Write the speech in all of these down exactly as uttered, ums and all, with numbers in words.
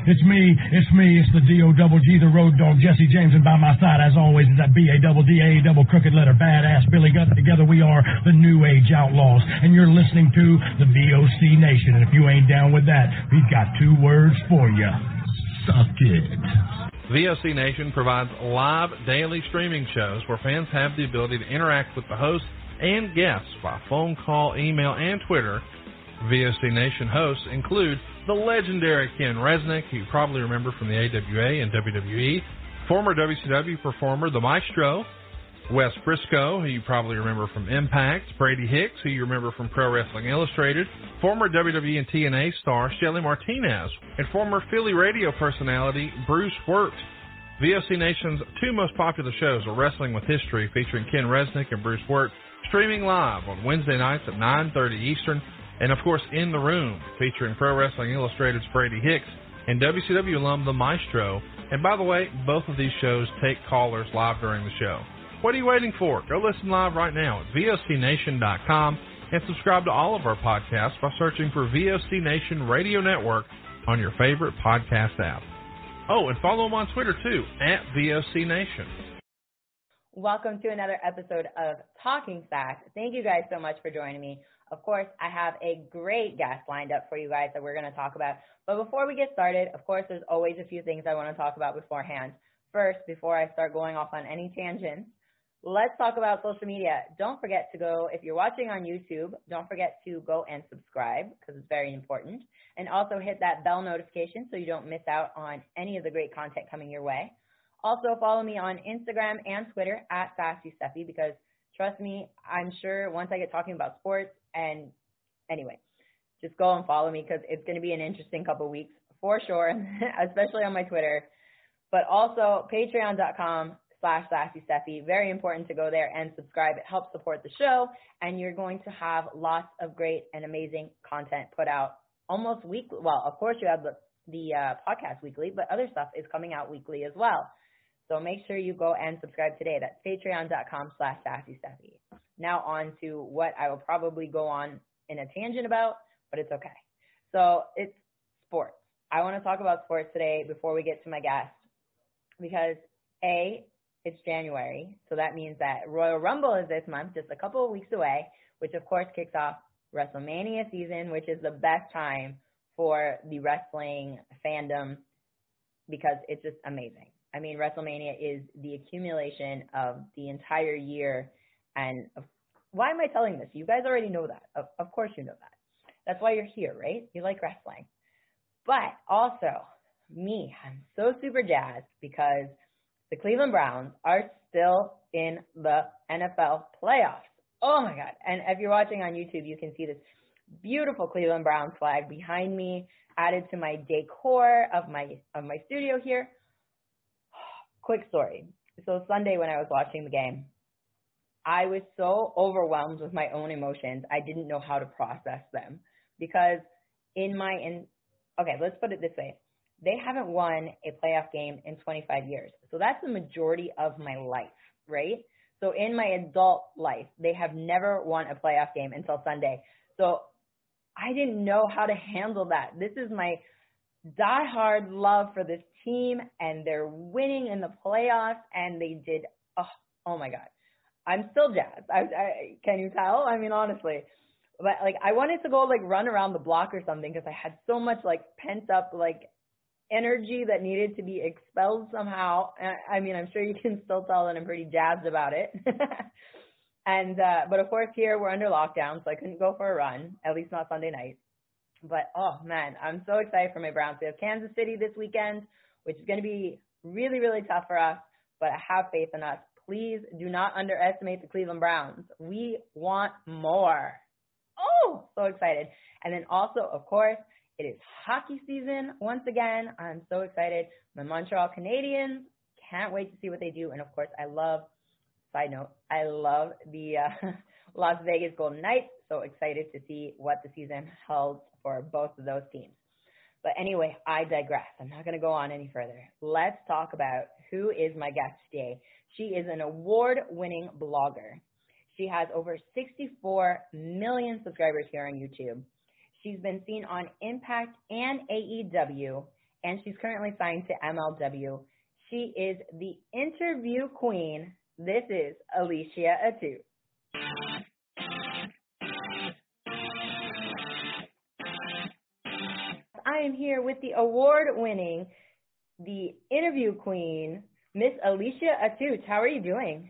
It's me, it's me, it's the D O double G, the road dog, Jesse James, and by my side, as always, is that B A double D A double crooked letter badass Billy Gunn. Together we are the New Age Outlaws, and you're listening to the V O C Nation. And if you ain't down with that, we've got two words for you. Suck it. V O C Nation provides live daily streaming shows where fans have the ability to interact with the hosts and guests by phone call, email, and Twitter. V O C Nation hosts include the legendary Ken Resnick, who you probably remember from the A W A and W W E, former W C W performer The Maestro, Wes Briscoe, who you probably remember from Impact, Brady Hicks, who you remember from Pro Wrestling Illustrated, former W W E and T N A star Shelly Martinez, and former Philly radio personality Bruce Wirt. V O C Nation's two most popular shows are Wrestling with History, featuring Ken Resnick and Bruce Wirt, streaming live on Wednesday nights at nine thirty Eastern, and, of course, In the Room, featuring Pro Wrestling Illustrated's Brady Hicks and W C W alum The Maestro. And, by the way, both of these shows take callers live during the show. What are you waiting for? Go listen live right now at V O C Nation dot com and subscribe to all of our podcasts by searching for V O C Nation Radio Network on your favorite podcast app. Oh, and follow them on Twitter, too, at V O C Nation. Welcome to another episode of Talking Facts. Thank you guys so much for joining me. Of course, I have a great guest lined up for you guys that we're going to talk about. But before we get started, of course, there's always a few things I want to talk about beforehand. First, before I start going off on any tangents, let's talk about social media. Don't forget to go, if you're watching on YouTube, don't forget to go and subscribe because it's very important. And also hit that bell notification so you don't miss out on any of the great content coming your way. Also, follow me on Instagram and Twitter at Sassy Steffi because, trust me, I'm sure once I get talking about sports, and anyway, just go and follow me because it's going to be an interesting couple weeks for sure, especially on my Twitter. But also, patreon.com slash Sassy Steffi. Very important to go there and subscribe. It helps support the show, and you're going to have lots of great and amazing content put out almost weekly. Well, of course, you have the, the uh, podcast weekly, but other stuff is coming out weekly as well. So make sure you go and subscribe today. That's patreon.com slash Sassy Steffi. Now on to what I will probably go on in a tangent about, but it's okay. So it's sports. I want to talk about sports today before we get to my guest because, A, it's January, so that means that Royal Rumble is this month, just a couple of weeks away, which of course kicks off WrestleMania season, which is the best time for the wrestling fandom because it's just amazing. I mean, WrestleMania is the accumulation of the entire year. And why am I telling this? You guys already know that. Of, of course you know that. That's why you're here, right? You like wrestling. But also, me, I'm so super jazzed because the Cleveland Browns are still in the N F L playoffs. Oh, my God. And if you're watching on YouTube, you can see this beautiful Cleveland Browns flag behind me, added to my decor of my of my studio here. Quick story. So Sunday when I was watching the game, I was so overwhelmed with my own emotions, I didn't know how to process them. Because in my, in, okay, let's put it this way. They haven't won a playoff game in twenty-five years. So that's the majority of my life, right? So in my adult life, they have never won a playoff game until Sunday. So I didn't know how to handle that. This is my diehard love for this team, and they're winning in the playoffs, and they did, oh, oh my God. I'm still jazzed. I, I, can you tell? I mean, honestly. But, like, I wanted to go, like, run around the block or something because I had so much, like, pent-up, like, energy that needed to be expelled somehow. I mean, I'm sure you can still tell that I'm pretty jazzed about it. and uh, But, of course, here we're under lockdown, so I couldn't go for a run, at least not Sunday night. But, oh, man, I'm so excited for my Browns. We have Kansas City this weekend, which is going to be really, really tough for us, but I have faith in us. Please do not underestimate the Cleveland Browns. We want more. Oh, so excited. And then also, of course, it is hockey season once again. I'm so excited. My Montreal Canadiens, can't wait to see what they do. And, of course, I love, side note, I love the uh, Las Vegas Golden Knights. So excited to see what the season holds for both of those teams. But anyway, I digress. I'm not going to go on any further. Let's talk about who is my guest today. She is an award-winning blogger. She has over sixty-four million subscribers here on YouTube. She's been seen on Impact and A E W, and she's currently signed to M L W. She is the interview queen. This is Alicia Atout. I am here with the award-winning, the interview queen, Miss Alicia Atout. How are you doing?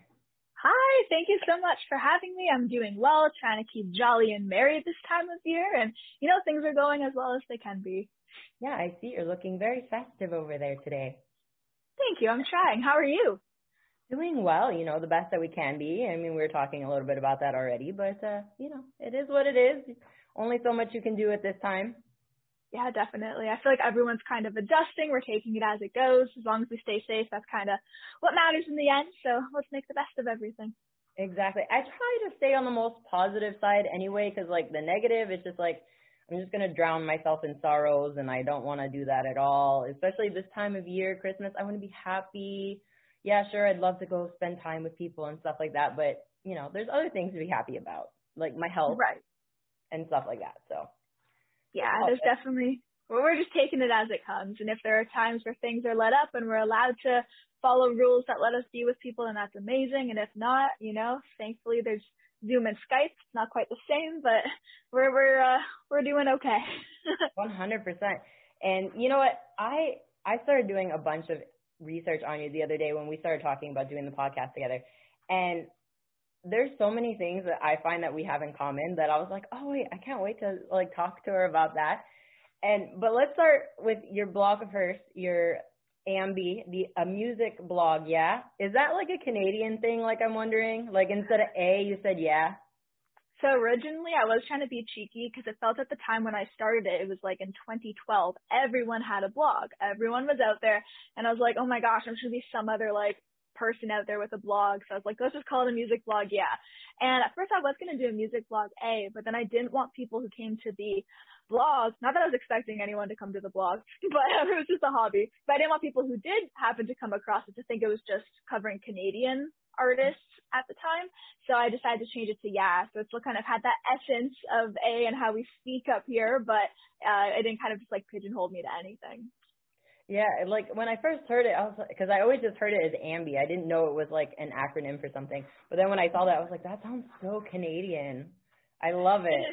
Hi, thank you so much for having me. I'm doing well, trying to keep jolly and merry this time of year, and, you know, things are going as well as they can be. Yeah, I see you're looking very festive over there today. Thank you. I'm trying. How are you? Doing well, you know, the best that we can be. I mean, we were talking a little bit about that already, but, uh, you know, it is what it is. Only so much you can do at this time. Yeah, definitely. I feel like everyone's kind of adjusting. We're taking it as it goes. As long as we stay safe, that's kind of what matters in the end. So let's make the best of everything. Exactly. I try to stay on the most positive side anyway, because, like, the negative, it's just like, I'm just going to drown myself in sorrows, and I don't want to do that at all, especially this time of year, Christmas. I want to be happy. Yeah, sure, I'd love to go spend time with people and stuff like that, but, you know, there's other things to be happy about, like my health right. and stuff like that, so. Yeah, there's definitely, well, we're just taking it as it comes. And if there are times where things are let up and we're allowed to follow rules that let us be with people, and that's amazing. And if not, you know, thankfully there's Zoom and Skype. It's not quite the same, but we're, we're, uh, we're doing okay. one hundred percent. And you know what? I, I started doing a bunch of research on you the other day when we started talking about doing the podcast together. And there's so many things that I find that we have in common that I was like, oh wait, I can't wait to like talk to her about that. And but let's start with your blog first, your Ambi, the a music blog, yeah? Is that like a Canadian thing, like I'm wondering? Like instead of A, you said yeah? So originally I was trying to be cheeky because it felt at the time when I started it, it was like in twenty twelve, everyone had a blog. Everyone was out there. And I was like, oh my gosh, I'm sure there's some other like person out there with a blog. So I was like, let's just call it a music blog, yeah. And at first I was going to do a music blog A, but then I didn't want people who came to the blog, not that I was expecting anyone to come to the blog, but it was just a hobby. But I didn't want people who did happen to come across it to think it was just covering Canadian artists at the time. So I decided to change it to yeah. So it still kind of had that essence of A and how we speak up here, but uh, it didn't kind of just like pigeonhole me to anything. Yeah, like when I first heard it, I was like, because I always just heard it as Ambi. I didn't know it was like an acronym for something. But then when I saw that, I was like, that sounds so Canadian. I love it.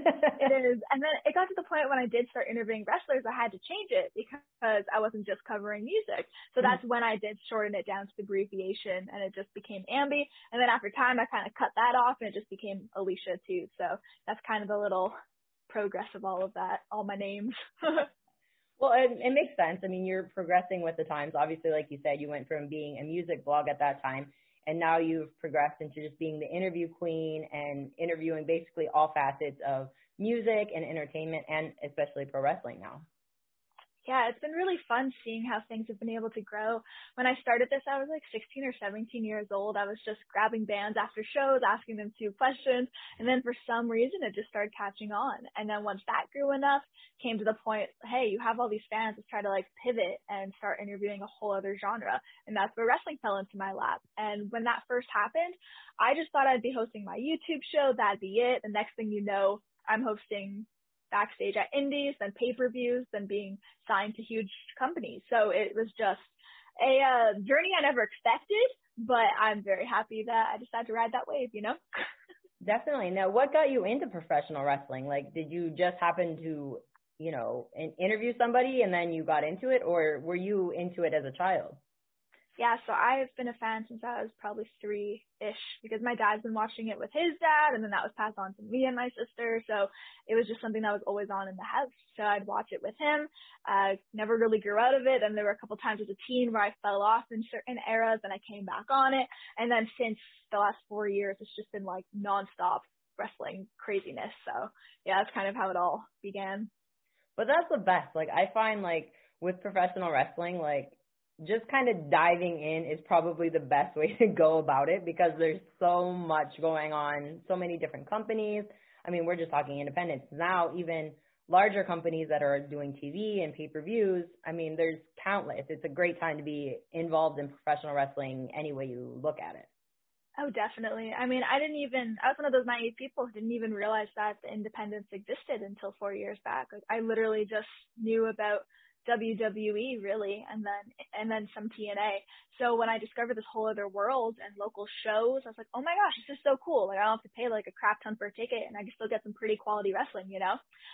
It is. And then it got to the point when I did start interviewing wrestlers, I had to change it because I wasn't just covering music. So that's when I did shorten it down to the abbreviation, and it just became Ambi. And then after time, I kind of cut that off, and it just became Alicia too. So that's kind of the little progress of all of that, all my names. Well, it, it makes sense. I mean, you're progressing with the times. Obviously, like you said, you went from being a music blog at that time, and now you've progressed into just being the interview queen and interviewing basically all facets of music and entertainment, and especially pro wrestling now. Yeah, it's been really fun seeing how things have been able to grow. When I started this, I was like sixteen or seventeen years old. I was just grabbing bands after shows, asking them two questions. And then for some reason, it just started catching on. And then once that grew enough, came to the point, hey, you have all these fans. Let's try to like pivot and start interviewing a whole other genre. And that's where wrestling fell into my lap. And when that first happened, I just thought I'd be hosting my YouTube show. That'd be it. The next thing you know, I'm hosting backstage at indies, then pay-per-views, then being signed to huge companies. So it was just a uh, journey I never expected, but I'm very happy that I decided to ride that wave, you know? Definitely. Now, what got you into professional wrestling? Like, did you just happen to, you know, interview somebody and then you got into it, or were you into it as a child? Yeah, so I've been a fan since I was probably three-ish because my dad's been watching it with his dad, and then that was passed on to me and my sister. So it was just something that was always on in the house. So I'd watch it with him. I uh, never really grew out of it. And there were a couple times as a teen where I fell off in certain eras and I came back on it. And then since the last four years, it's just been like nonstop wrestling craziness. So yeah, that's kind of how it all began. But that's the best. Like, I find like with professional wrestling, like, just kind of diving in is probably the best way to go about it because there's so much going on, so many different companies. I mean, we're just talking independents. Now, even larger companies that are doing T V and pay-per-views, I mean, there's countless. It's a great time to be involved in professional wrestling any way you look at it. Oh, definitely. I mean, I didn't even, I was one of those naive people who didn't even realize that the independents existed until four years back. Like, I literally just knew about W W E really, and then and then some T N A. So when I discovered this whole other world and local shows, I was like, oh my gosh, this is so cool. Like I don't have to pay like a crap ton for a ticket, and I can still get some pretty quality wrestling, you know?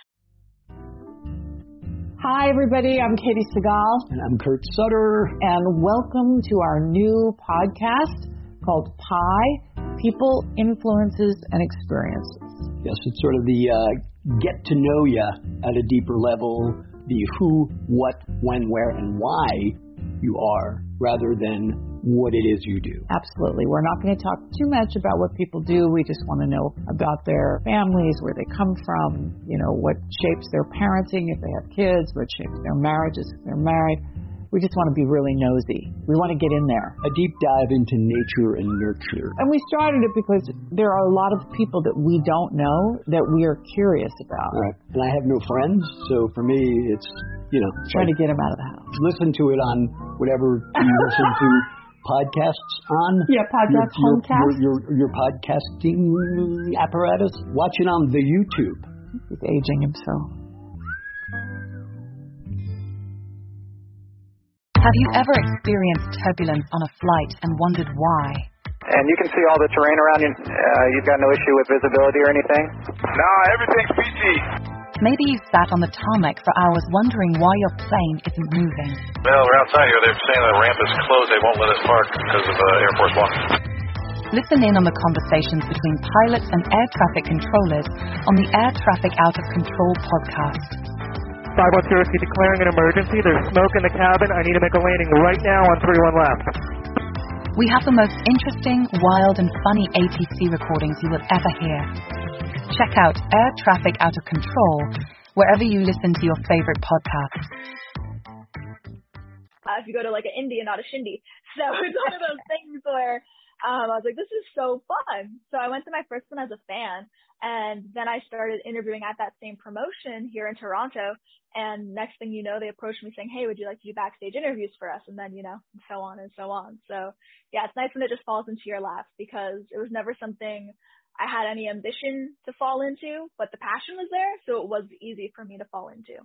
Hi everybody, I'm Katie Segal. And I'm Kurt Sutter. And welcome to our new podcast called Pi, People, Influences, and Experiences. Yes, it's sort of the uh, get to know you at a deeper level, the who, what, when, where, and why you are, rather than what it is you do. Absolutely. We're not going to talk too much about what people do. We just want to know about their families, where they come from, you know, what shapes their parenting if they have kids, what shapes their marriages if they're married. We just want to be really nosy. We want to get in there. A deep dive into nature and nurture. And we started it because there are a lot of people that we don't know that we are curious about. Right. And I have no friends, so for me, it's, you know. Trying to get them out of the house. Listen to it on whatever you listen to podcasts on. Yeah, podcast, your, homecast. Your, your, your podcasting apparatus. Watch it on the YouTube. He's aging himself. Have you ever experienced turbulence on a flight and wondered why? And you can see all the terrain around you. Uh, you've got no issue with visibility or anything? No, everything's peachy. Maybe you sat on the tarmac for hours wondering why your plane isn't moving. Well, we're outside here. They're saying the ramp is closed. They won't let us park because of uh, Air Force One. Listen in on the conversations between pilots and air traffic controllers on the Air Traffic Out of Control podcast. five one zero, declaring an emergency. There's smoke in the cabin. I need to make a landing right now on three one left. We have the most interesting, wild, and funny A T C recordings you will ever hear. Check out Air Traffic Out of Control wherever you listen to your favorite podcasts. Uh, if you go to like an indie and not a shindy. So it's one of those things where um, I was like, this is so fun. So I went to my first one as a fan, and then I started interviewing at that same promotion here in Toronto. And next thing you know, they approached me saying, hey, would you like to do backstage interviews for us? And then, you know, so on and so on. So yeah, it's nice when it just falls into your lap, because it was never something I had any ambition to fall into, but the passion was there. So it was easy for me to fall into.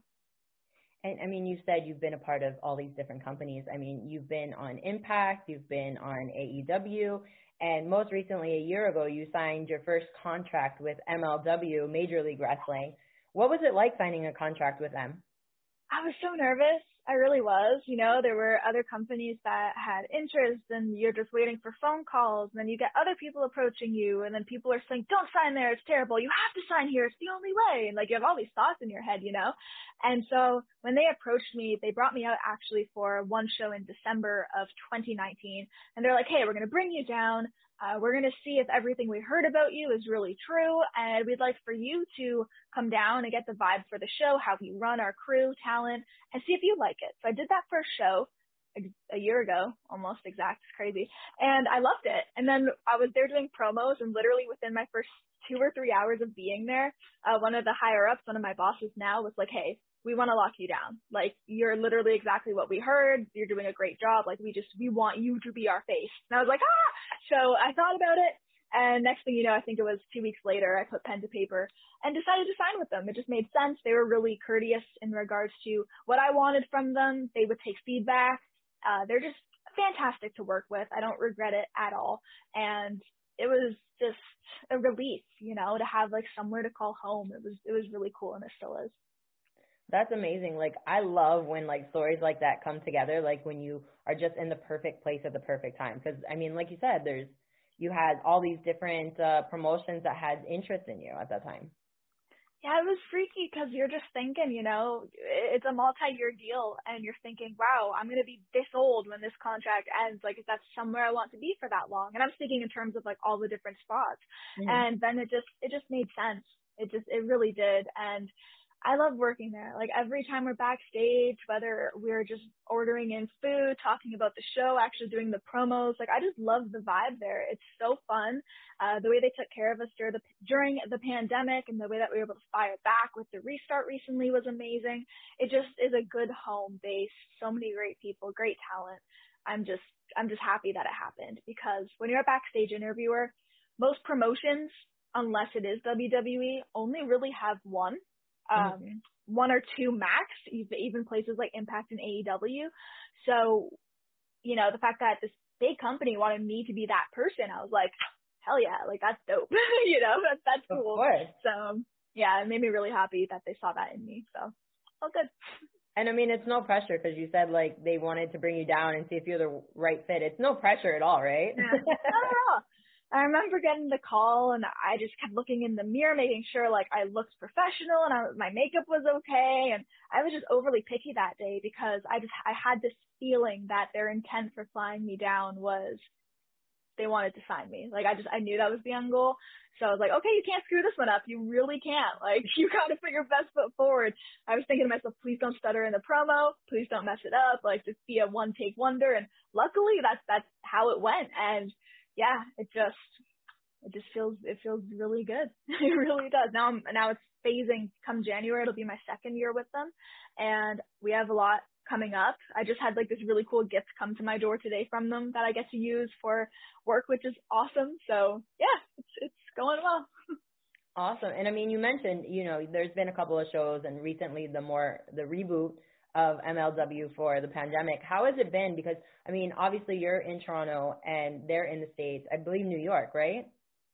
And I mean, you said you've been a part of all these different companies. I mean, you've been on Impact, you've been on A E W, and most recently, a year ago, you signed your first contract with M L W, Major League Wrestling. What was it like signing a contract with them? I was so nervous. I really was. You know, there were other companies that had interest, and you're just waiting for phone calls, and then you get other people approaching you, and then people are saying, don't sign there, it's terrible. You have to sign here, it's the only way. And like, you have all these thoughts in your head, you know? And so when they approached me, they brought me out actually for one show in December of twenty nineteen. And they're like, hey, we're going to bring you down. Uh, we're going to see if everything we heard about you is really true. And we'd like for you to come down and get the vibe for the show, how we run our crew, talent, and see if you like it. So I did that first show a year ago, almost exact. It's crazy. And I loved it. And then I was there doing promos, and literally within my first two or three hours of being there, uh, one of the higher ups, one of my bosses now, was like, hey, we want to lock you down. Like, you're literally exactly what we heard. You're doing a great job. Like, we just, we want you to be our face. And I was like, ah! So I thought about it. And next thing you know, I think it was two weeks later, I put pen to paper and decided to sign with them. It just made sense. They were really courteous in regards to what I wanted from them. They would take feedback. Uh, they're just fantastic to work with. I don't regret it at all. And it was just a relief, you know, to have like somewhere to call home. It was, it was really cool, and it still is. That's amazing. Like, I love when like stories like that come together, like when you are just in the perfect place at the perfect time. Because I mean, like you said, there's, you had all these different uh, promotions that had interest in you at that time. Yeah, it was freaky because you're just thinking, you know, it's a multi-year deal, and you're thinking, wow, I'm going to be this old when this contract ends. Like, if that's somewhere I want to be for that long. And I'm speaking in terms of like all the different spots. Mm-hmm. And then it just, it just made sense. It just, it really did. And I love working there. Like, every time we're backstage, whether we're just ordering in food, talking about the show, actually doing the promos, like, I just love the vibe there. It's so fun. Uh, the way they took care of us during the, during the pandemic, and the way that we were able to fire back with the restart recently was amazing. It just is a good home base. So many great people, great talent. I'm just, I'm just happy that it happened, because when you're a backstage interviewer, most promotions, unless it is W W E, only really have one. um, mm-hmm. one or two max, even places like Impact and A E W. So, you know, the fact that this big company wanted me to be that person, I was like, hell yeah, like that's dope. you know, that's, that's cool. Of course. So yeah, it made me really happy that they saw that in me. So, all good. And I mean, it's no pressure because you said like they wanted to bring you down and see if you're the right fit. It's no pressure at all, right? Yeah. Not at all. I remember getting the call and I just kept looking in the mirror, making sure like I looked professional and I, my makeup was okay. And I was just overly picky that day because I just, I had this feeling that their intent for flying me down was they wanted to sign me. Like I just, I knew that was the end goal. So I was like, okay, you can't screw this one up. You really can't. Like you got to put your best foot forward. I was thinking to myself, please don't stutter in the promo. Please don't mess it up. Like just be a one take wonder. And luckily that's, that's how it went. And yeah, it just, it just feels, it feels really good. It really does. Now I'm, now it's phasing come January. It'll be my second year with them and we have a lot coming up. I just had like this really cool gift come to my door today from them that I get to use for work, which is awesome. So yeah, it's, it's going well. Awesome. And I mean, you mentioned, you know, there's been a couple of shows and recently the more, the reboot of M L W for the pandemic. How has it been? Because, I mean, obviously you're in Toronto and they're in the States, I believe New York, right?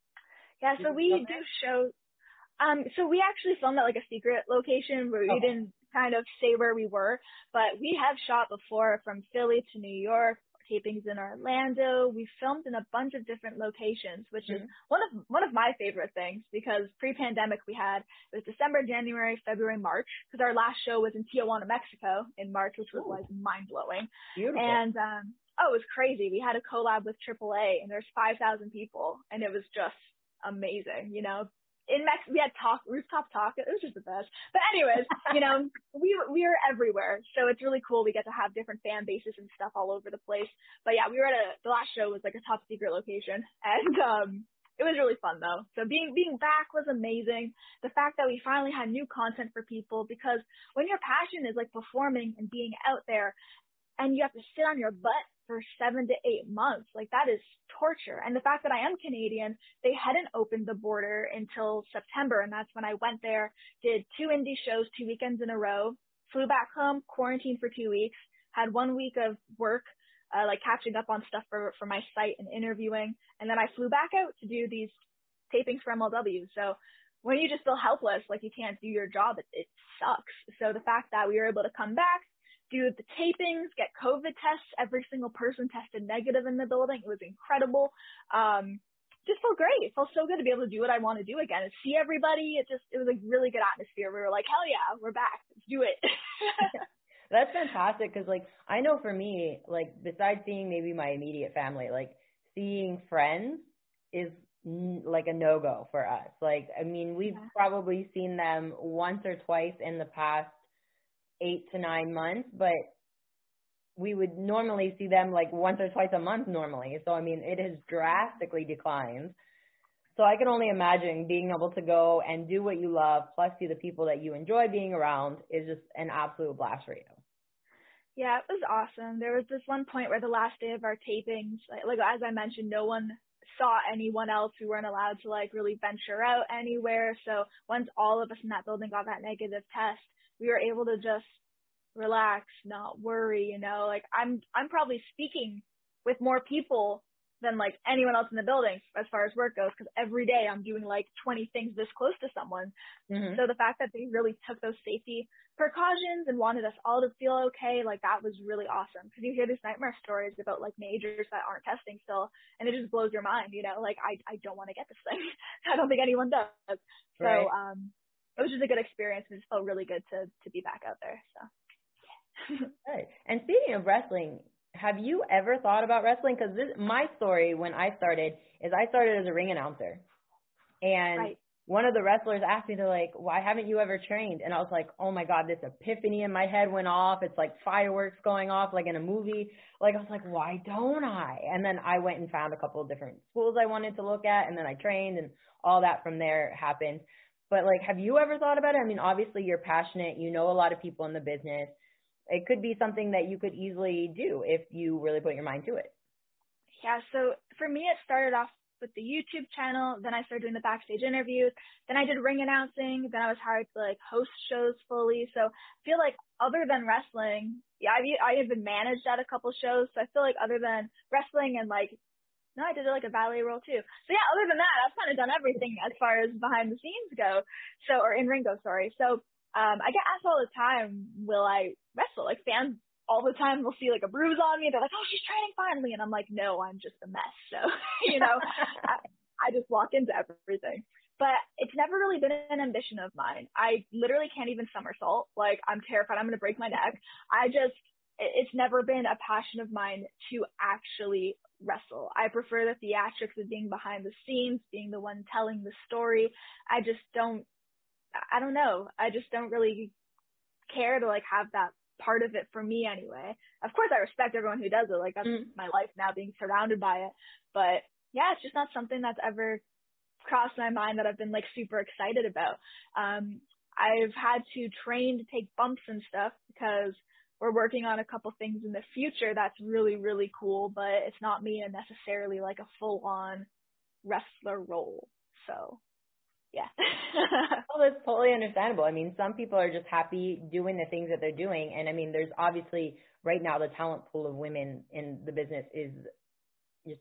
Yeah, so we do shows. Um, so we actually filmed at like a secret location where we okay. didn't kind of say where we were, but we have shot before from Philly to New York, tapings in Orlando. We filmed in a bunch of different locations, which mm-hmm. is one of one of my favorite things because pre-pandemic we had, it was December, January, February, March, because our last show was in Tijuana, Mexico in March, which was Ooh. like mind-blowing. Beautiful. And, um, oh, it was crazy. We had a collab with triple A and there's five thousand people and it was just amazing, you know. In Mexico, we had talk, rooftop talk. It was just the best. But anyways, you know, we we were everywhere. So it's really cool. We get to have different fan bases and stuff all over the place. But yeah, we were at a, the last show was like a top secret location. And um, it was really fun though. So being, being back was amazing. The fact that we finally had new content for people because when your passion is like performing and being out there and you have to sit on your butt for seven to eight months. Like that is torture. And the fact that I am Canadian, they hadn't opened the border until September. And that's when I went there, did two indie shows, two weekends in a row, flew back home, quarantined for two weeks, had one week of work, uh, like catching up on stuff for, for my site and interviewing. And then I flew back out to do these tapings for M L W. So when you just feel helpless, like you can't do your job, it, it sucks. So the fact that we were able to come back, do the tapings, get COVID tests. Every single person tested negative in the building. It was incredible. Um, just felt great. It felt so good to be able to do what I want to do again and see everybody. It just, it was a really good atmosphere. We were like, hell yeah, we're back. Let's do it. That's fantastic. Cause like, I know for me, like besides seeing maybe my immediate family, like seeing friends is n- like a no-go for us. Like, I mean, we've yeah. probably seen them once or twice in the past eight to nine months, but we would normally see them like once or twice a month normally. So, I mean, it has drastically declined. So I can only imagine being able to go and do what you love, plus see the people that you enjoy being around is just an absolute blast for you. Yeah, it was awesome. There was this one point where the last day of our tapings, like, like as I mentioned, no one saw anyone else. We weren't allowed to like really venture out anywhere. So once all of us in that building got that negative test, we were able to just relax, not worry, you know, like I'm, I'm probably speaking with more people than like anyone else in the building as far as work goes. Cause every day I'm doing like twenty things this close to someone. Mm-hmm. So the fact that they really took those safety precautions and wanted us all to feel okay, like that was really awesome. Cause you hear these nightmare stories about like majors that aren't testing still. And it just blows your mind, you know, like I, I don't want to get this thing. I don't think anyone does. So, right. um, it was just a good experience. It just felt really good to, to be back out there. So. Good. And speaking of wrestling, have you ever thought about wrestling? Because my story when I started is I started as a ring announcer. And right. one of the wrestlers asked me, they're like, why haven't you ever trained? And I was like, oh my God, this epiphany in my head went off. It's like fireworks going off like in a movie. Like I was like, why don't I? And then I went and found a couple of different schools I wanted to look at. And then I trained and all that from there happened. But like, have you ever thought about it? I mean, obviously you're passionate. You know a lot of people in the business. It could be something that you could easily do if you really put your mind to it. Yeah, so for me, it started off with the YouTube channel. Then I started doing the backstage interviews. Then I did ring announcing. Then I was hired to like host shows fully. So I feel like other than wrestling, yeah, I've, I have been managed at a couple shows. So I feel like other than wrestling and like, no, I did like a valet role too. So yeah, other than that, I've kind of done everything as far as behind the scenes go. So, or in ring go, sorry. So, um, I get asked all the time, will I wrestle? Like fans all the time will see like a bruise on me. They're like, oh, she's training finally. And I'm like, no, I'm just a mess. So, you know, I, I just walk into everything. But it's never really been an ambition of mine. I literally can't even somersault. Like, I'm terrified I'm going to break my neck. I just, it's never been a passion of mine to actually wrestle. I prefer the theatrics of being behind the scenes, being the one telling the story. I just don't, I don't know. I just don't really care to like have that part of it for me anyway. Of course, I respect everyone who does it. Like, that's mm. my life now, being surrounded by it. But yeah, it's just not something that's ever crossed my mind that I've been like super excited about. Um, I've had to train to take bumps and stuff because we're working on a couple things in the future that's really, really cool, but it's not me in necessarily like a full-on wrestler role. So, yeah. Well, that's totally understandable. I mean, some people are just happy doing the things that they're doing. And I mean, there's obviously right now the talent pool of women in the business is just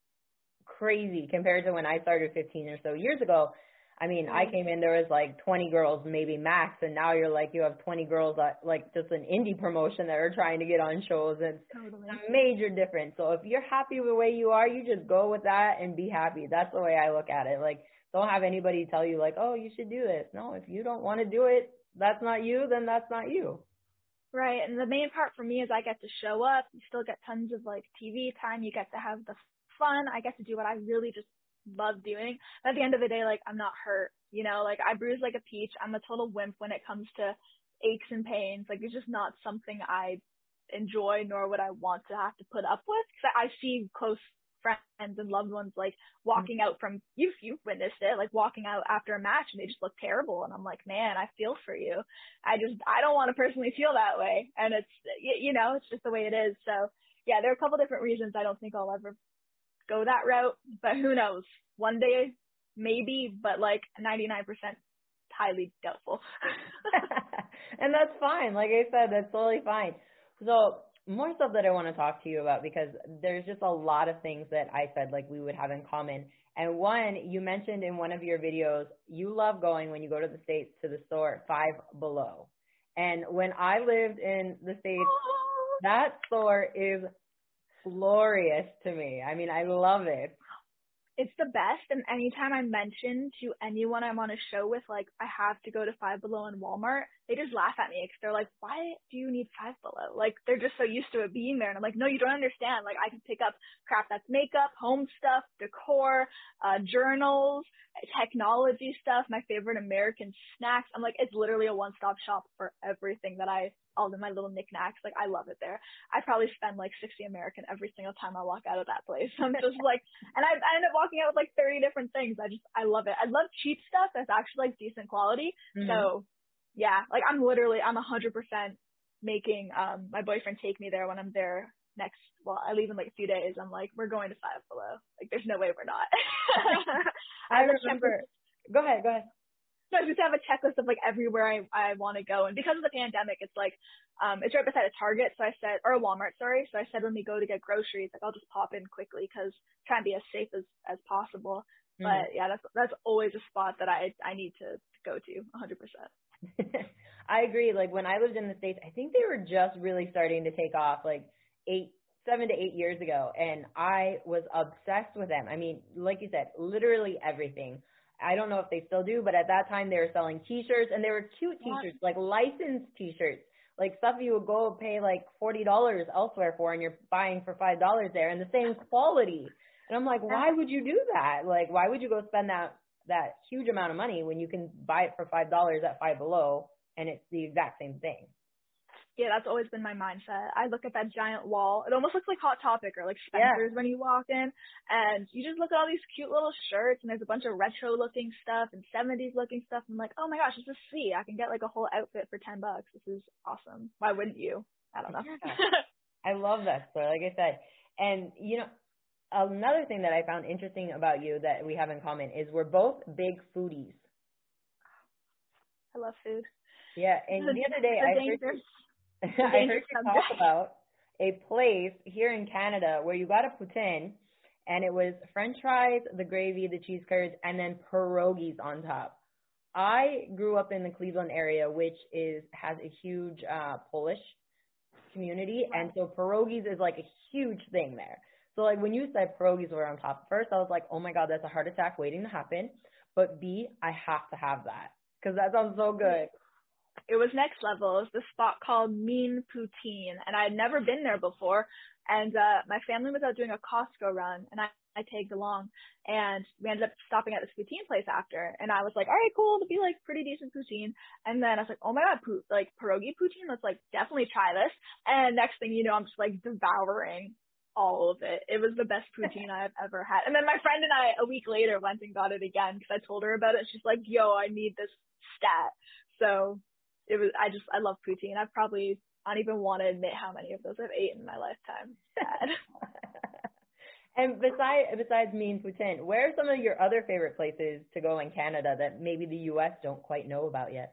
crazy compared to when I started fifteen or so years ago. I mean, I came in, there was like twenty girls, maybe max, and now you're like, you have twenty girls at like just an indie promotion that are trying to get on shows. And totally. It's a major difference. So if you're happy with the way you are, you just go with that and be happy. That's the way I look at it. Like, don't have anybody tell you like, oh, you should do this. No, if you don't want to do it, that's not you, then that's not you. Right. And the main part for me is I get to show up. You still get tons of like T V time. You get to have the fun. I get to do what I really just love doing. But at the end of the day, like, I'm not hurt, you know, like I bruise like a peach. I'm a total wimp when it comes to aches and pains. Like, it's just not something I enjoy, nor would I want to have to put up with. Cause I see close friends and loved ones like walking out from, you've, you've witnessed it, like walking out after a match and they just look terrible. And I'm like, man, I feel for you. I just, I don't want to personally feel that way. And it's, you know, it's just the way it is. So yeah, there are a couple different reasons I don't think I'll ever go that route, but who knows? One day, maybe, but like ninety-nine percent highly doubtful. And that's fine. Like I said, that's totally fine. So more stuff that I want to talk to you about, because there's just a lot of things that I said like we would have in common. And one, you mentioned in one of your videos, you love going when you go to the States to the store Five Below. And when I lived in the States, that store is glorious to me. I mean, I love it. It's the best. And anytime I mention to anyone I'm on a show with, like, I have to go to Five Below and Walmart, they just laugh at me because they're like, why do you need Five Below? Like, they're just so used to it being there. And I'm like, no, you don't understand. Like, I can pick up crap that's makeup, home stuff, decor, uh, journals, technology stuff, my favorite American snacks. I'm like, it's literally a one-stop shop for everything that I all of my little knickknacks. Like, I love it there. I probably spend like sixty American every single time I walk out of that place. I'm just like, and I, I end up walking out with like thirty different things. I just, I love it. I love cheap stuff that's actually like decent quality. Mm-hmm. So yeah, like I'm literally, I'm a hundred percent making, um, my boyfriend take me there when I'm there next, well, I leave in like a few days. I'm like, we're going to Five Below. Like, there's no way we're not. I remember, go ahead, go ahead. So I just have a checklist of like everywhere I, I want to go. And because of the pandemic, it's like, um, it's right beside a Target. So I said, or a Walmart, sorry. So I said, when we go to get groceries, like I'll just pop in quickly because try and be as safe as, as possible. Mm-hmm. But yeah, that's, that's always a spot that I, I need to go to one hundred percent. I agree. Like when I lived in the States, I think they were just really starting to take off like eight, seven to eight years ago. And I was obsessed with them. I mean, like you said, literally everything. I don't know if they still do, but at that time they were selling T-shirts, and they were cute T-shirts, like licensed T-shirts, like stuff you would go pay like forty dollars elsewhere for, and you're buying for five dollars there, and the same quality. And I'm like, why would you do that? Like, why would you go spend that that huge amount of money when you can buy it for five dollars at Five Below, and it's the exact same thing? Yeah, that's always been my mindset. I look at that giant wall. It almost looks like Hot Topic or like Spencer's yeah. when you walk in. And you just look at all these cute little shirts, and there's a bunch of retro-looking stuff and seventies-looking stuff. I'm like, oh my gosh, this is sweet. I can get like a whole outfit for ten bucks. This is awesome. Why wouldn't you? I don't know. Yeah. I love that store, like I said. And, you know, another thing that I found interesting about you that we have in common is we're both big foodies. I love food. Yeah, and the, the other day I heard, you, I heard you talk about a place here in Canada where you got a poutine, and it was French fries, the gravy, the cheese curds, and then pierogies on top. I grew up in the Cleveland area, which is has a huge uh, Polish community, and so pierogies is like a huge thing there. So like when you said pierogies were on top, first I was like, oh my God, that's a heart attack waiting to happen. But B, I have to have that because that sounds so good. It was next level. It was this spot called Mean Poutine, and I had never been there before. And uh, my family was out doing a Costco run, and I, I tagged along. And we ended up stopping at this poutine place after. And I was like, all right, cool, it'll be like pretty decent poutine. And then I was like, oh my God, po- like pierogi poutine, let's like definitely try this. And next thing you know, I'm just like devouring all of it. It was the best poutine I've ever had. And then my friend and I, a week later, went and got it again because I told her about it. She's like, yo, I need this stat. So it was, I just, I love poutine. I've probably, I don't even want to admit how many of those I've eaten in my lifetime. Sad. And besides, besides Mean Poutine, where are some of your other favorite places to go in Canada that maybe the U S don't quite know about yet?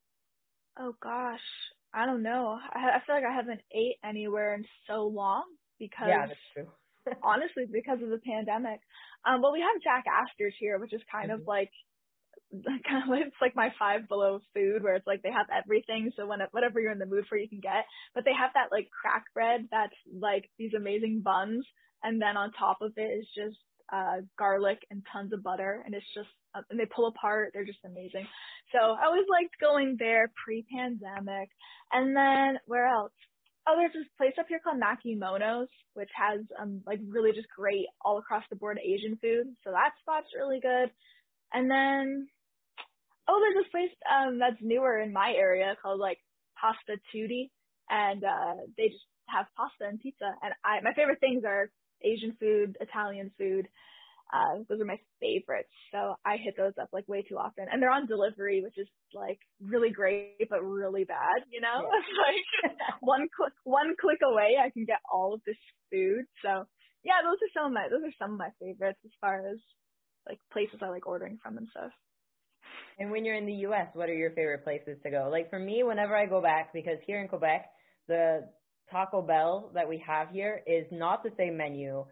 Oh gosh, I don't know. I, I feel like I haven't ate anywhere in so long because, yeah, that's true. honestly, because of the pandemic. Um, well, we have Jack Astor's here, which is kind mm-hmm. of like, kind of like, it's like my Five Below food where it's like they have everything. So when, whatever you're in the mood for, you can get, but they have that like crack bread that's like these amazing buns. And then on top of it is just, uh, garlic and tons of butter. And it's just, uh, and they pull apart. They're just amazing. So I always liked going there pre-pandemic. And then where else? Oh, there's this place up here called Makimono's, which has, um, like really just great all across the board Asian food. So that spot's really good. And then, oh, there's this place um that's newer in my area called like Pasta Tutti, and uh they just have pasta and pizza. And I my favorite things are Asian food, Italian food. Uh, those are my favorites. So I hit those up like way too often, and they're on delivery, which is like really great but really bad. You know, yeah. It's like one click one click away, I can get all of this food. So yeah, those are some of my those are some of my favorites as far as like places I like ordering from and stuff. And when you're in the U S, what are your favorite places to go? Like for me, whenever I go back, because here in Quebec, the Taco Bell that we have here is not the same menu,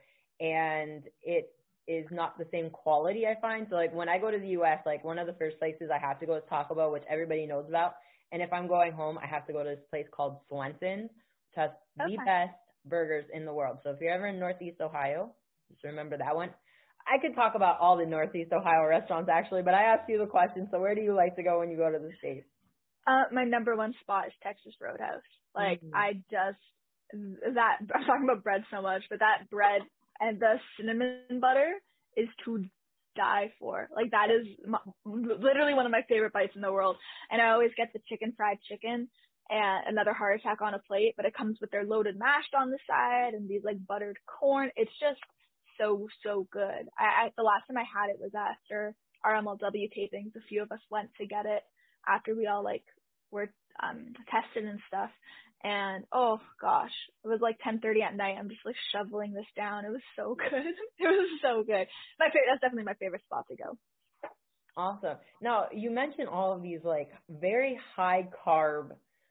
and it is not the same quality, I find. So like when I go to the U S, like one of the first places I have to go is Taco Bell, which everybody knows about. And if I'm going home, I have to go to this place called Swenson's, which has okay. the best burgers in the world. So if you're ever in Northeast Ohio, just remember that one. I could talk about all the Northeast Ohio restaurants, actually, but I asked you the question, so where do you like to go when you go to the States? Uh, my number one spot is Texas Roadhouse. Like, mm-hmm. I just, that, I'm talking about bread so much, but that bread and the cinnamon butter is to die for. Like, that is my, literally one of my favorite bites in the world. And I always get the chicken fried chicken and another heart attack on a plate, but it comes with their loaded mashed on the side and these, like, buttered corn. It's just so, so good. I, I the last time I had it was after our M L W tapings. A few of us went to get it after we all like were um tested and stuff. And oh gosh, it was like ten thirty at night. I'm just like shoveling this down. It was so good. It was so good. My favorite. That's definitely my favorite spot to go. Awesome. Now you mentioned all of these like very high carb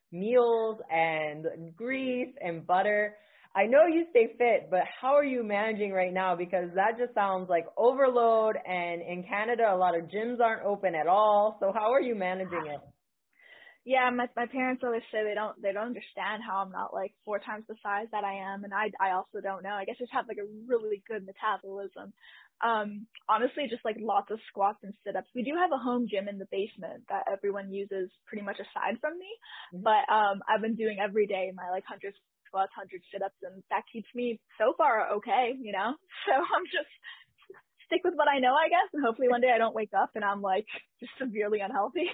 meals and grease and butter. I know you stay fit, but how are you managing right now? Because that just sounds like overload, and in Canada, a lot of gyms aren't open at all. So how are you managing it? Yeah, my my parents always say they don't they don't understand how I'm not like four times the size that I am, and I I also don't know. I guess I just have like a really good metabolism. Um, honestly, just like lots of squats and sit-ups. We do have a home gym in the basement that everyone uses pretty much aside from me, mm-hmm. but um, I've been doing every day my like hundreds squats, one hundred sit-ups, and that keeps me so far okay, you know? So I'm just stick with what I know, I guess, and hopefully one day I don't wake up and I'm like just severely unhealthy.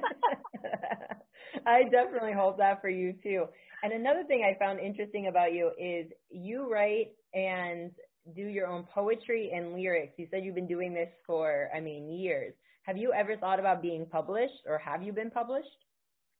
I definitely hope that for you too. And another thing I found interesting about you is you write and do your own poetry and lyrics. You said you've been doing this for, I mean, years. Have you ever thought about being published, or have you been published?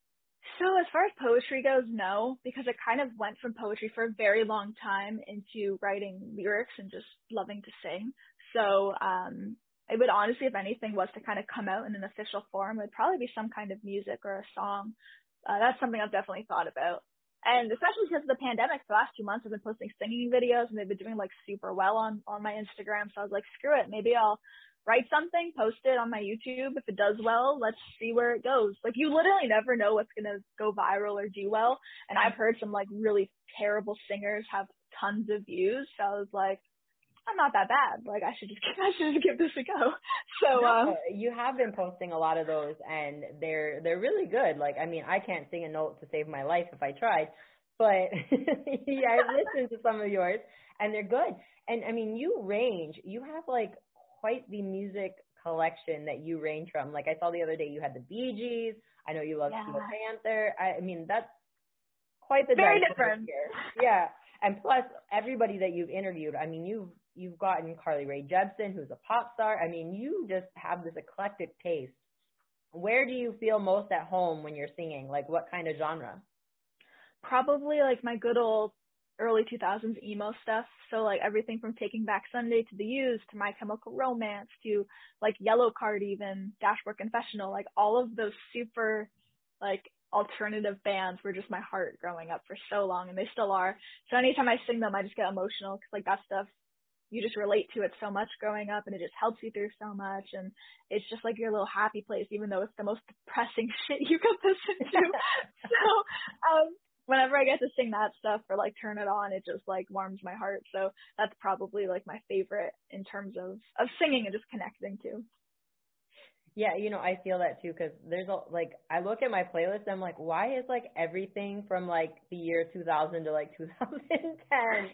So as far as poetry goes, no, because I kind of went from poetry for a very long time into writing lyrics and just loving to sing. So um, it would honestly, if anything, was to kind of come out in an official form, it would probably be some kind of music or a song. Uh, that's something I've definitely thought about. And especially because of the pandemic, the last two months I've been posting singing videos and they've been doing like super well on, on my Instagram. So I was like, screw it. Maybe I'll write something, post it on my YouTube. If it does well, let's see where it goes. Like you literally never know what's going to go viral or do well. And I've heard some like really terrible singers have tons of views. So I was like, I'm not that bad. Like I should just, I should just give this a go. So, no, um, you have been posting a lot of those and they're, they're really good. Like, I mean, I can't sing a note to save my life if I tried, but yeah, I've listened to some of yours and they're good. And I mean, you range, you have like quite the music collection that you range from. Like I saw the other day you had the Bee Gees. I know you love yeah. Steel Panther. I, I mean, that's quite the very different here. Yeah. And plus everybody that you've interviewed, I mean, you've, you've gotten Carly Rae Jepsen, who's a pop star. I mean, you just have this eclectic taste. Where do you feel most at home when you're singing? Like what kind of genre? Probably like my good old early two thousands emo stuff. So like everything from Taking Back Sunday to The Used to My Chemical Romance to like Yellow Card, even Dashboard Confessional, like all of those super like alternative bands were just my heart growing up for so long, and they still are. So anytime I sing them, I just get emotional because like that stuff, you just relate to it so much growing up, and it just helps you through so much, and it's just like your little happy place, even though it's the most depressing shit you could listen to. So um whenever I get to sing that stuff or like turn it on, it just like warms my heart. So that's probably like my favorite in terms of, of singing and just connecting to. Yeah, you know, I feel that too because there's a, like, I look at my playlist and I'm like, why is like everything from like the year two thousand to like two thousand ten?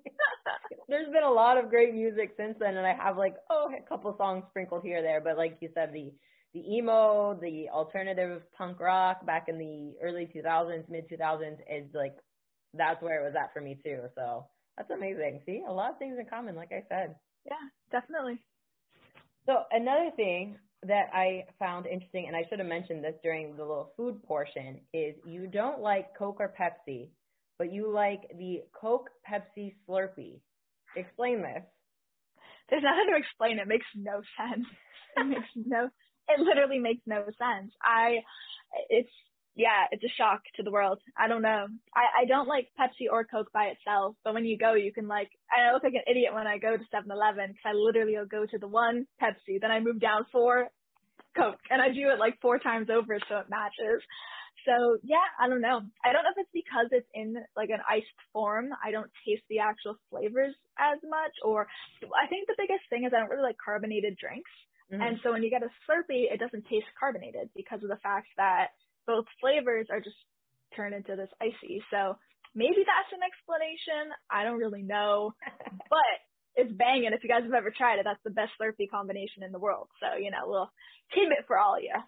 There's been a lot of great music since then, and I have like, oh, a couple songs sprinkled here or there, but like you said, the the emo, the alternative punk rock back in the early two thousands, mid two thousands is like, that's where it was at for me too. So that's amazing. See, a lot of things in common, like I said. Yeah, definitely. So another thing that I found interesting, and I should have mentioned this during the little food portion, is you don't like Coke or Pepsi, but you like the Coke Pepsi Slurpee. Explain this. There's nothing to explain. It makes no sense. It makes no It literally makes no sense. I, it's, yeah, it's a shock to the world. I don't know. I, I don't like Pepsi or Coke by itself, but when you go, you can like, I look like an idiot when I go to seven eleven because I literally will go to the one Pepsi, then I move down four Coke, and I do it like four times over so it matches. So yeah, I don't know. I don't know if it's because it's in like an iced form. I don't taste the actual flavors as much, or I think the biggest thing is I don't really like carbonated drinks. Mm-hmm. And so when you get a Slurpee, it doesn't taste carbonated because of the fact that both flavors are just turned into this icy. So maybe that's an explanation. I don't really know, but it's banging. If you guys have ever tried it, that's the best Slurpee combination in the world. So, you know, a little tidbit for all of you.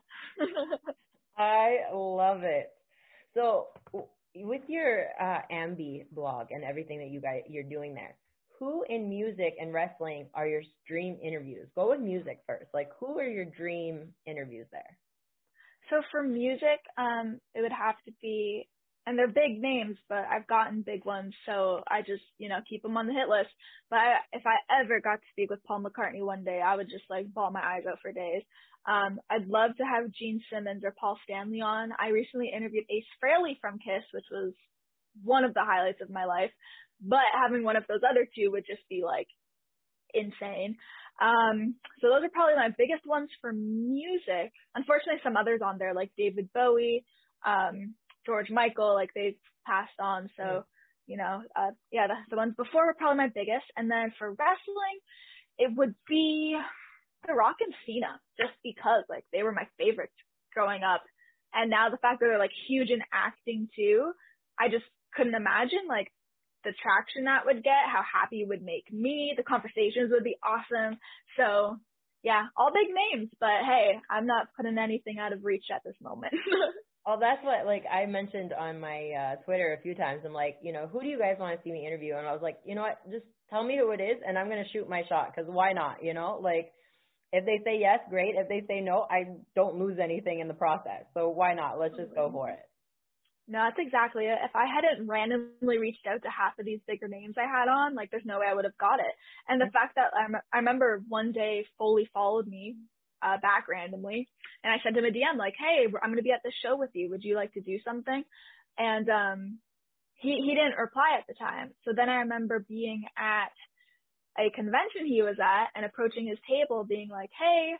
I love it. So with your uh, Ambi blog and everything that you guys, you're doing there, who in music and wrestling are your dream interviews? Go with music first. Like, who are your dream interviews there? So for music, um, it would have to be, and they're big names, but I've gotten big ones, so I just, you know, keep them on the hit list. But I, if I ever got to speak with Paul McCartney one day, I would just, like, bawl my eyes out for days. Um, I'd love to have Gene Simmons or Paul Stanley on. I recently interviewed Ace Frehley from Kiss, which was one of the highlights of my life. But having one of those other two would just be, like, insane. Um, so those are probably my biggest ones for music. Unfortunately, some others on there, like David Bowie, um, George Michael, like they've passed on. So, mm. you know, uh, yeah, the, the ones before were probably my biggest. And then for wrestling, it would be The Rock and Cena, just because, like, they were my favorites growing up. And now the fact that they're, like, huge in acting, too, I just couldn't imagine, like, the traction that would get, how happy it would make me. The conversations would be awesome. So, yeah, all big names. But, hey, I'm not putting anything out of reach at this moment. Oh, that's what, like, I mentioned on my uh, Twitter a few times. I'm like, you know, who do you guys want to see me interview? And I was like, you know what, just tell me who it is, and I'm going to shoot my shot, because why not, you know? Like, if they say yes, great. If they say no, I don't lose anything in the process. So why not? Let's just go for it. No, that's exactly it. If I hadn't randomly reached out to half of these bigger names I had on, like, there's no way I would have got it. And the fact that I, I remember one day Foley followed me uh, back randomly, and I sent him a D M like, hey, I'm going to be at this show with you. Would you like to do something? And um, he, he didn't reply at the time. So then I remember being at a convention he was at and approaching his table being like, hey,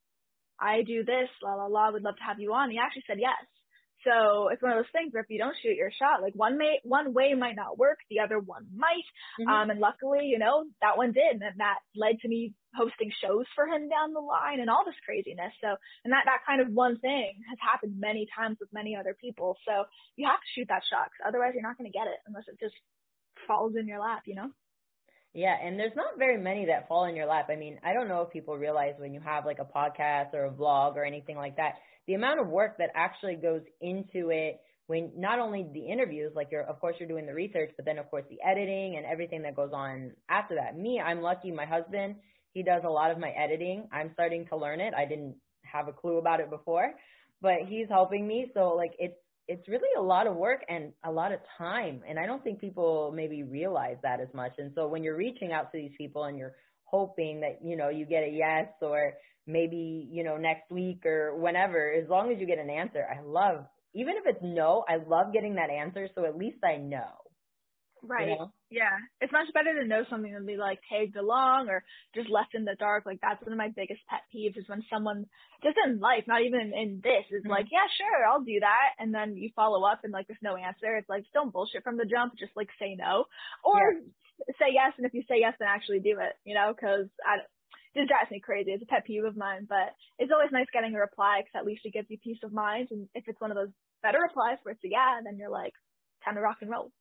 I do this, la, la, la, would love to have you on. He actually said yes. So it's one of those things where if you don't shoot your shot, like one may, one way might not work, the other one might. Mm-hmm. Um, and luckily, you know, that one did. And that led to me hosting shows for him down the line and all this craziness. So, and that, that kind of one thing has happened many times with many other people. So you have to shoot that shot, 'cause otherwise you're not going to get it unless it just falls in your lap, you know? Yeah, and there's not very many that fall in your lap. I mean, I don't know if people realize when you have like a podcast or a vlog or anything like that, the amount of work that actually goes into it when not only the interviews, like you're, of course, you're doing the research, but then, of course, the editing and everything that goes on after that. Me, I'm lucky. My husband, he does a lot of my editing. I'm starting to learn it. I didn't have a clue about it before, but he's helping me. So, like, it's, it's really a lot of work and a lot of time. And I don't think people maybe realize that as much. And so when you're reaching out to these people and you're hoping that, you know, you get a yes or maybe, you know, next week or whenever, as long as you get an answer, I love, even if it's no, I love getting that answer. So at least I know. Right. You know? Yeah. It's much better to know something than be like tagged along or just left in the dark. Like that's one of my biggest pet peeves is when someone just in life, not even in this, is mm-hmm. like, yeah, sure, I'll do that. And then you follow up and like there's no answer. It's like, don't bullshit from the jump. Just like say no or yeah. say yes. And if you say yes, then actually do it, you know, because I it drives me crazy. It's a pet peeve of mine, but it's always nice getting a reply because at least it gives you peace of mind. And if it's one of those better replies where it's a yeah, then you're like, time to rock and roll.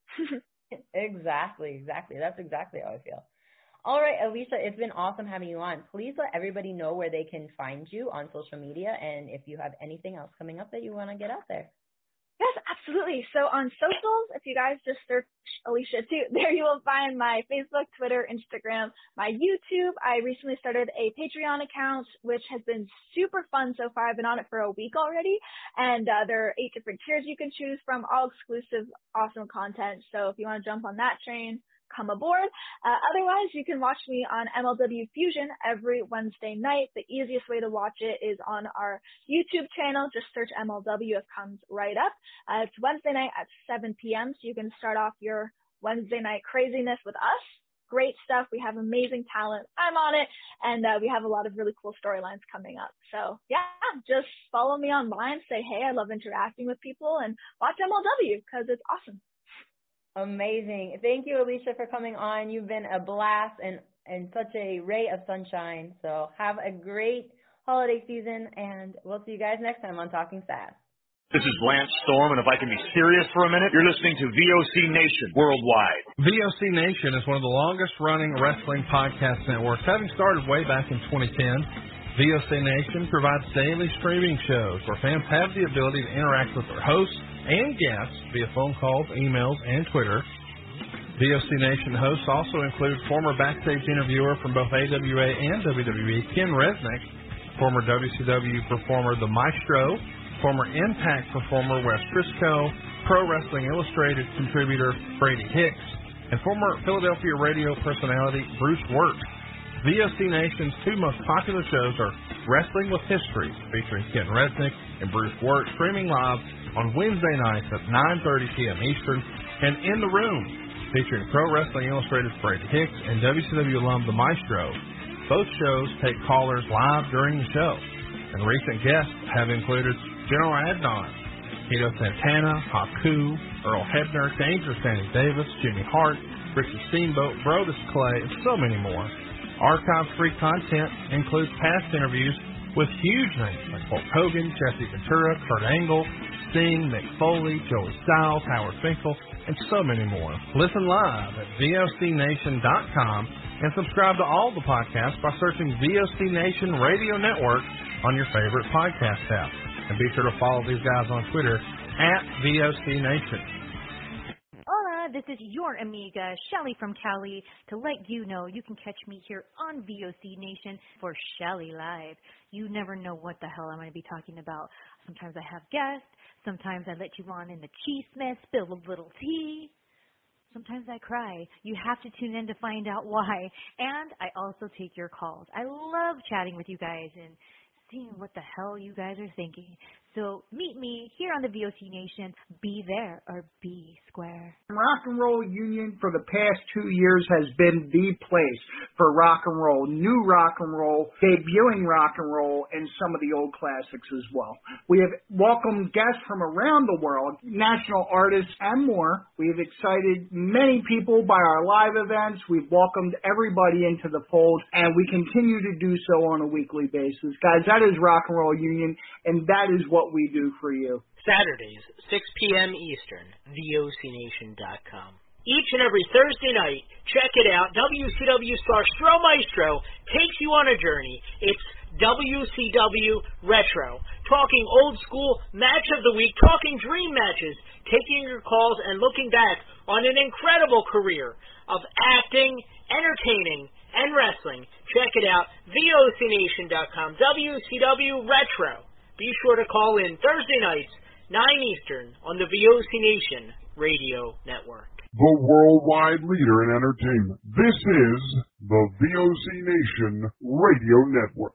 Exactly, exactly. That's exactly how I feel. All right, Alicia, it's been awesome having you on. Please let everybody know where they can find you on social media and if you have anything else coming up that you want to get out there. Yes, absolutely. So on socials, if you guys just search Alicia too, there you will find my Facebook, Twitter, Instagram, my YouTube. I recently started a Patreon account, which has been super fun so far. I've been on it for a week already, and uh, there are eight different tiers you can choose from, all exclusive, awesome content. So if you want to jump on that train, come aboard. Uh, otherwise, you can watch me on M L W Fusion every Wednesday night. The easiest way to watch it is on our YouTube channel. Just search M L W. It comes right up. Uh, it's Wednesday night at seven p.m., so you can start off your Wednesday night craziness with us. Great stuff. We have amazing talent. I'm on it, and uh, we have a lot of really cool storylines coming up. So, yeah, just follow me online. Say, hey, I love interacting with people, and watch M L W because it's awesome. Amazing. Thank you, Alicia, for coming on. You've been a blast and, and such a ray of sunshine. So have a great holiday season, and we'll see you guys next time on Talking Sass. This is Lance Storm, and if I can be serious for a minute, you're listening to V O C Nation Worldwide. V O C Nation is one of the longest-running wrestling podcast networks, having started way back in twenty ten. V O C Nation provides daily streaming shows where fans have the ability to interact with their hosts and guests via phone calls, emails, and Twitter. V O C Nation hosts also include former backstage interviewer from both A W A and W W E, Ken Resnick, former W C W performer The Maestro, former Impact performer Wes Briscoe, Pro Wrestling Illustrated contributor Brady Hicks, and former Philadelphia radio personality Bruce Wirt. V O C Nation's two most popular shows are Wrestling with History, featuring Ken Resnick and Bruce Wirt, streaming live on Wednesday nights at nine thirty p.m. Eastern, and In the Room, featuring Pro Wrestling Illustrated's Brady Hicks and W C W alum The Maestro. Both shows take callers live during the show, and recent guests have included General Adnan, Tito Santana, Haku, Earl Hebner, Dangerous Danny Davis, Jimmy Hart, Ricky Steamboat, Brodus Clay, and so many more. Archive-free content includes past interviews with huge names like Hulk Hogan, Jesse Ventura, Kurt Angle, Sting, Mick Foley, Joey Styles, Howard Finkel, and so many more. Listen live at V O C Nation dot com and subscribe to all the podcasts by searching V O C Nation Radio Network on your favorite podcast app. And be sure to follow these guys on Twitter at V O C Nation. Hola, this is your amiga, Shelly from Cali, to let you know you can catch me here on V O C Nation for Shelly Live. You never know what the hell I'm going to be talking about. Sometimes I have guests. Sometimes I let you on in the cheese mess, spill a little tea. Sometimes I cry. You have to tune in to find out why. And I also take your calls. I love chatting with you guys and seeing what the hell you guys are thinking. So meet me here on the V O C Nation. Be there or be square. Rock and Roll Union for the past two years has been the place for rock and roll, new rock and roll, debuting rock and roll, and some of the old classics as well. We have welcomed guests from around the world, national artists, and more. We have excited many people by our live events. We've welcomed everybody into the fold, and we continue to do so on a weekly basis. Guys, that is Rock and Roll Union, and that is what we do for you. Saturdays, six p.m. Eastern, V O C Nation dot com. Each and every Thursday night, check it out, W C W star Stro Maestro takes you on a journey. It's W C W Retro, talking old school match of the week, talking dream matches, taking your calls and looking back on an incredible career of acting, entertaining, and wrestling. Check it out, V O C Nation dot com, W C W Retro. Be sure to call in Thursday nights, nine Eastern, on the V O C Nation Radio Network. The worldwide leader in entertainment. This is the V O C Nation Radio Network.